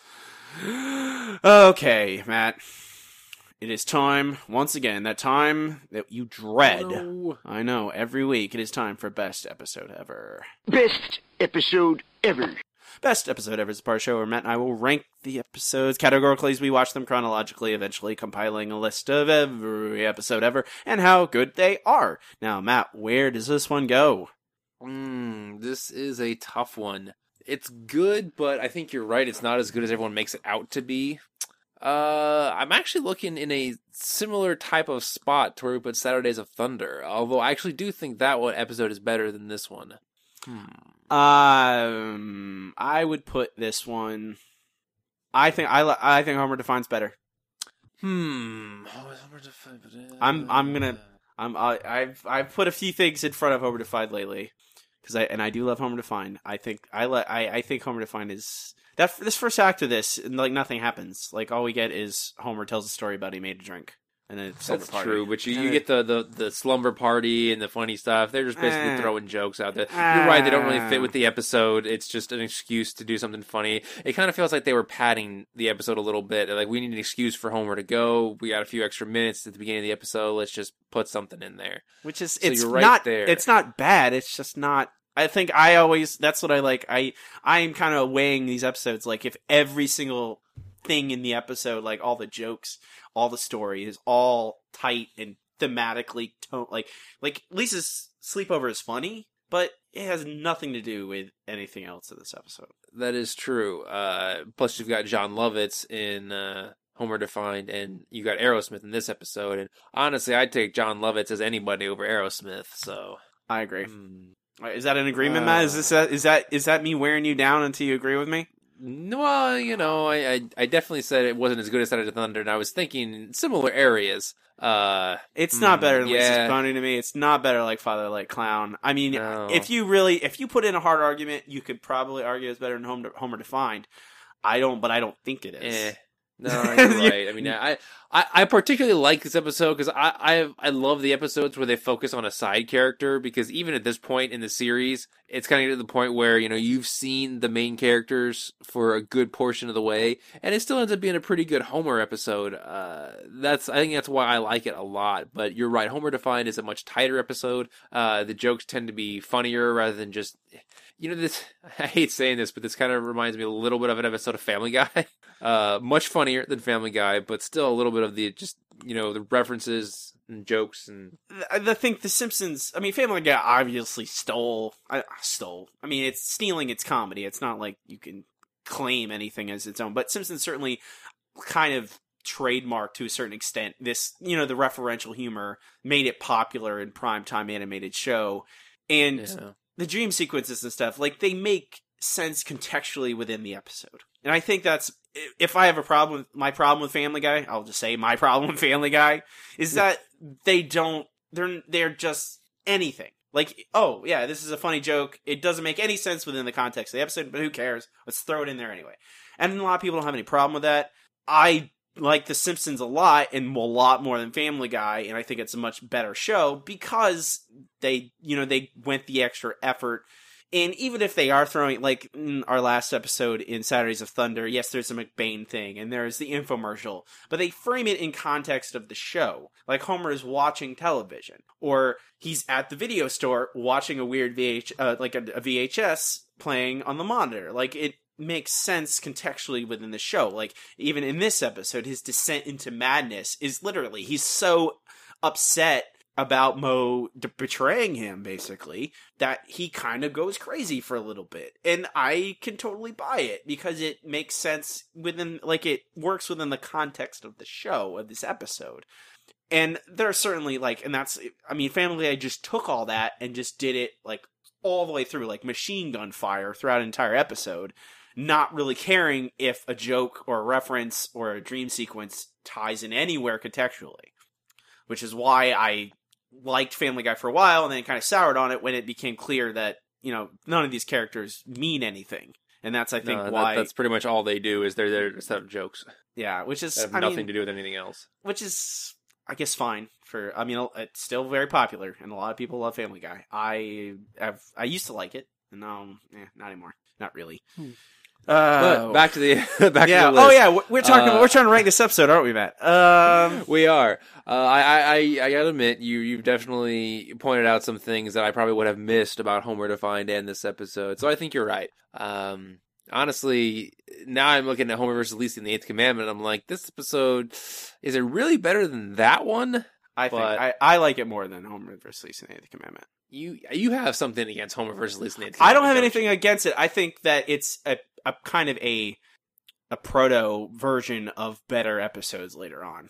Okay, Matt. It is time, once again, that time that you dread. No. I know, every week it is time for Best Episode Ever. Best episode ever. Best Episode Ever is a part of the show where Matt and I will rank the episodes categorically as we watch them chronologically, eventually compiling a list of every episode ever and how good they are. Now, Matt, where does this one go? Mm, this is a tough one. It's good, but I think you're right. It's not as good as everyone makes it out to be. Uh, I'm actually looking in a similar type of spot to where we put Saturdays of Thunder. Although I actually do think that one episode is better than this one. Hmm. Um, I would put this one. I think I li- I think Homer Defines better. Hmm. I'm I'm gonna I'm I, I've I've put a few things in front of Homer Defined lately. Because I and I do love Homer Defined. I think I let I, I think Homer Defined is that this first act of this, like nothing happens. Like all we get is Homer tells a story about he made a drink, and then it's That's party. true, but you, And you it- get the, the, the slumber party and the funny stuff. They're just basically Eh. throwing jokes out there. You're right, they don't really fit Ah. with the episode. It's just an excuse to do something funny. It kind of feels like they were padding the episode a little bit. Like, we need an excuse for Homer to go. We got a few extra minutes at the beginning of the episode. Let's just put something in there. which is So it's you're right not there. it's not bad. It's just not. I think I always that's what I like. I I'm kind of weighing these episodes like if every single thing in the episode, like all the jokes, all the story is all tight and thematically tone like like Lisa's sleepover is funny, but it has nothing to do with anything else in this episode. That is true. Uh, plus, you've got John Lovitz in uh, Homer Defined, and you got Aerosmith in this episode. And honestly, I'd take John Lovitz as anybody over Aerosmith. So I agree. mm. Is that an agreement, Matt? Is this a, is that is that me wearing you down until you agree with me? Well, you know, I, I I definitely said it wasn't as good as Saturday of Thunder, and I was thinking in similar areas. Uh, It's not mm, better than Lisa's yeah. Pony to me. It's not better like Father Like Clown. I mean, No. if you really, if you put in a hard argument, you could probably argue it's better than Homer, Homer Defined. I don't, but I don't think it is. Eh. No, you're right. I mean, I, I, I particularly like this episode because I, I I love the episodes where they focus on a side character, because even at this point in the series, it's kind of to the point where, you know, you've seen the main characters for a good portion of the way, and it still ends up being a pretty good Homer episode. Uh, that's I think that's why I like it a lot. But you're right, Homer Defined is a much tighter episode. Uh, the jokes tend to be funnier rather than just, you know, this. I hate saying this, but this kind of reminds me a little bit of an episode of Family Guy. Uh, much funnier than Family Guy, but still a little bit of the, just, you know, the references and jokes and... I, I think The Simpsons, I mean, Family Guy obviously stole, I stole, I mean, it's stealing its comedy. It's not like you can claim anything as its own, but Simpsons certainly kind of trademarked to a certain extent this, you know, the referential humor, made it popular in primetime animated show, and yeah. the dream sequences and stuff, like, they make sense contextually within the episode. And I think that's, if I have a problem with, my problem with Family Guy, I'll just say my problem with Family Guy, is that they don't, they're, they're just anything. Like, oh, yeah, this is a funny joke. It doesn't make any sense within the context of the episode, but who cares? Let's throw it in there anyway. And a lot of people don't have any problem with that. I like The Simpsons a lot, and a lot more than Family Guy, and I think it's a much better show because they, you know, they went the extra effort. And even if they are throwing, like in our last episode in Saturdays of Thunder, yes, there's a McBain thing, and there's the infomercial, but they frame it in context of the show. Like Homer is watching television, or he's at the video store watching a weird V H, uh, like a, a V H S playing on the monitor. Like, it makes sense contextually within the show. Like, even in this episode, his descent into madness is literally, he's so upset about Moe betraying him, basically, that he kind of goes crazy for a little bit. And I can totally buy it, because it makes sense within, like, it works within the context of the show, of this episode. And there are certainly, like, and that's, I mean, Family Guy just took all that and just did it, like, all the way through, like, machine gun fire throughout an entire episode, not really caring if a joke or a reference or a dream sequence ties in anywhere contextually. Which is why I liked Family Guy for a while, and then kind of soured on it when it became clear that, you know, none of these characters mean anything. And that's, I think, no, that, why... that's pretty much all they do, is they're there to set up jokes. Yeah, which is... That have I nothing mean, to do with anything else. Which is, I guess, fine. For I mean, it's still very popular, and a lot of people love Family Guy. I have, I used to like it, and now, eh, not anymore. Not really. Hmm. Uh, but back to the back yeah. to the list. Oh yeah, we're talking. Uh, we're trying to rank this episode, aren't we, Matt? Um, we are. Uh, I, I I gotta admit, you you've definitely pointed out some things that I probably would have missed about Homer Defined and this episode. So I think you're right. Um, honestly, now I'm looking at Homer versus Lisa and the Eighth Commandment, and I'm like, this episode, is it really better than that one? I but think I, I like it more than Homer versus Lisa and the Eighth Commandment. You you have something against Homer versus Lisa and the Eighth Commandment. I don't have don't anything you? against it. I think that it's a a kind of a a proto version of better episodes later on,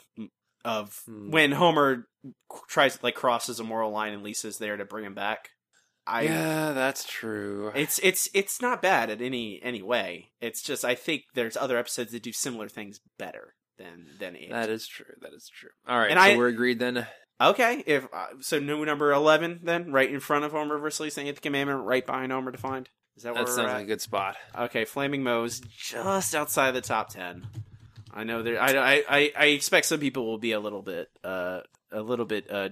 of hmm. when Homer tries like crosses a moral line and Lisa's there to bring him back. I, yeah, that's true. It's it's it's not bad in any any way. It's just, I think there's other episodes that do similar things better than than it. That is true. That is true. All right, and so I, we're agreed then. Okay, if uh, so, new number eleven then, right in front of Homer versus Lisa and the Eighth Commandment, right behind Homer Defined. Is that, that where sounds we're like at? a good spot. Okay, Flaming Moe's just outside the top ten. I know there. I, I, I expect some people will be a little bit, uh, a little bit, uh,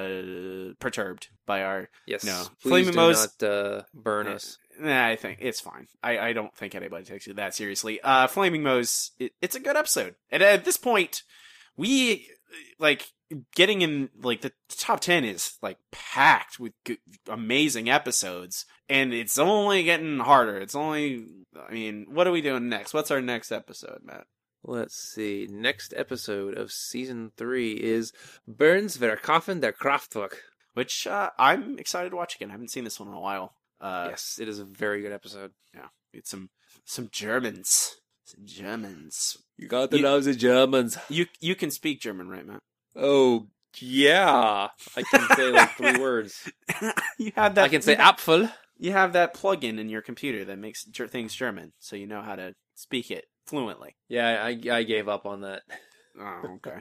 uh, perturbed by our. Yes. No. Please Flaming do Moe's, not uh, burn us. Nah, I think it's fine. I, I don't think anybody takes it that seriously. Uh, Flaming Moe's. It, it's a good episode, and at this point, we like getting in like the top ten is like packed with good, amazing episodes. And it's only getting harder. It's only, I mean, what are we doing next? What's our next episode, Matt? Let's see. Next episode of season three is Burns Verkaufen der Kraftwerk. Which uh, I'm excited to watch again. I haven't seen this one in a while. Uh, yes, it is a very good episode. Yeah, it's some some Germans. Some Germans. You got to love the Germans. You you can speak German, right, Matt? Oh, yeah. I can say like three words. You have that. I can say Apfel. You have that plug-in in your computer that makes things German, so you know how to speak it fluently. Yeah, I, I gave up on that. Oh, okay.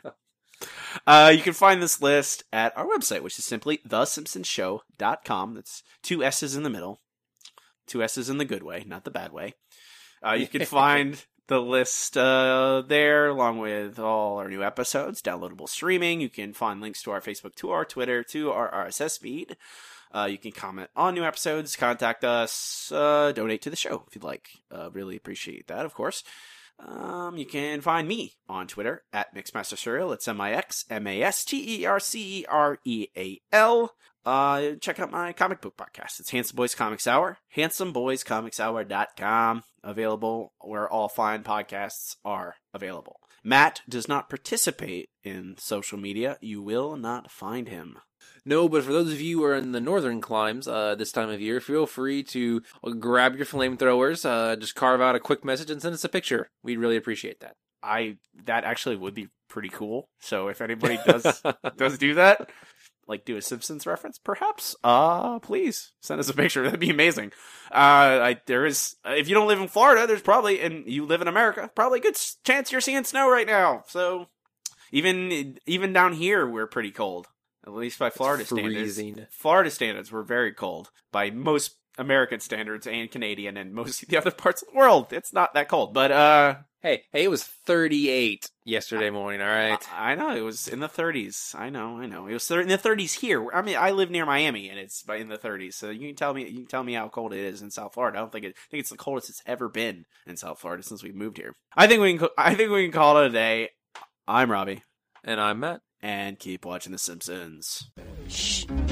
uh, you can find this list at our website, which is simply the simpsons show dot com. That's two S's in the middle. Two S's in the good way, not the bad way. Uh, you can find the list uh, there, along with all our new episodes, downloadable streaming. You can find links to our Facebook, to our Twitter, to our R S S feed. Uh, you can comment on new episodes, contact us, uh, donate to the show if you'd like. Uh, really appreciate that, of course. Um, you can find me on Twitter at Mixmaster Cereal. It's M I X M A S T E R C E R E A L. Uh, check out my comic book podcast. It's Handsome Boys Comics Hour. handsome boys comics hour dot com. Available where all fine podcasts are available. Matt does not participate in social media. You will not find him. No, but for those of you who are in the northern climes uh, this time of year, feel free to grab your flamethrowers, uh, just carve out a quick message and send us a picture. We'd really appreciate that. I that actually would be pretty cool. So if anybody does does do that, like do a Simpsons reference, perhaps, uh, please send us a picture. That'd be amazing. Uh, I, there is, if you don't live in Florida, there's probably, and you live in America, probably a good chance you're seeing snow right now. So even even down here, we're pretty cold. At least by Florida standards. Florida standards were very cold. By most American standards and Canadian and most of the other parts of the world, it's not that cold. But, uh... Hey, hey, it was thirty-eight yesterday morning, all right? I, I know, it was in the thirties. I know, I know. It was in the thirties here. I mean, I live near Miami, and it's in the thirties. So you can tell me you can tell me how cold it is in South Florida. I don't think it, I think it's the coldest it's ever been in South Florida since we moved here. I think we can, I think we can call it a day. I'm Robbie. And I'm Matt. And keep watching The Simpsons. Shh.